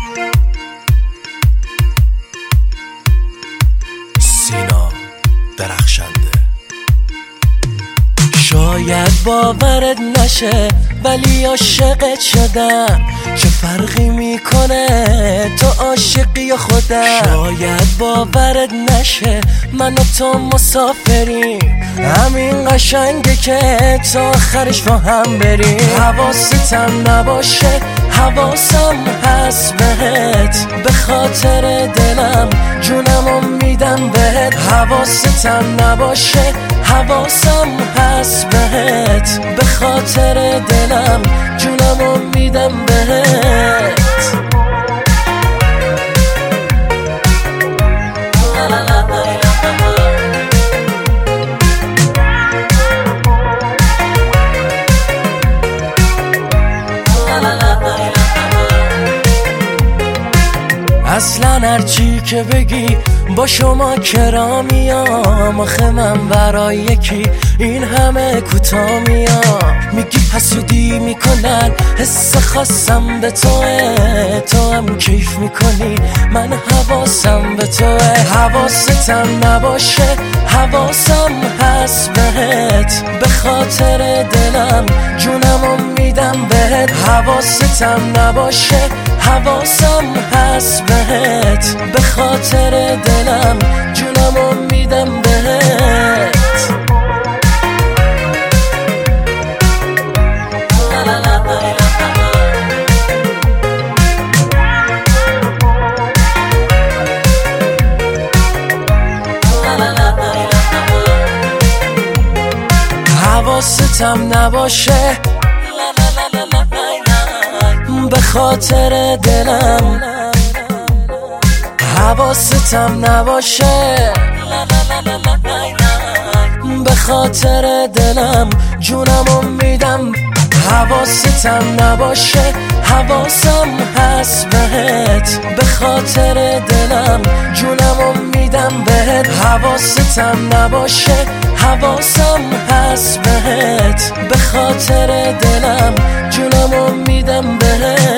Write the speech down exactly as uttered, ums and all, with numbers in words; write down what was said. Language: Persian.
سینا درخشنده. شاید باورت نشه ولی عاشقت شدم، چه فرقی میکنه تو عاشقی یا خودم؟ شاید باورت نشه من و تو مسافریم، همین قشنگه که تا آخرش با هم بریم. حواستم نباشه حواسم هست بهت، به خاطر دلم جونمو میدم بهت. حواستم نباشه حواسم هست بهت، به خاطر دلم جونمو میدم بهت. اصلا هرچی که بگی با شما کرا میام، آخه من برای یکی این همه کوتا میام. میگی حسودی میکنن حس خاصم به توه، تو هم کیف میکنی من حواسم به توه. حواستم نباشه حواسم هست بهت، به خاطر دلم جونمو میدم بهت. حواستم نباشه حواسم هست بهت، به خاطر دلم جونمو میدم بهت. حواستم نباشه به خاطر دلم، حواستم نباشه به خاطر دلم جونمو میدم. حواستم نباشه حواسم هست بهت، به خاطر دلم جونمو میدم بهت. حواستم نباشه حواسم هست بهت، به خاطر دلم جونمو میدم بهت.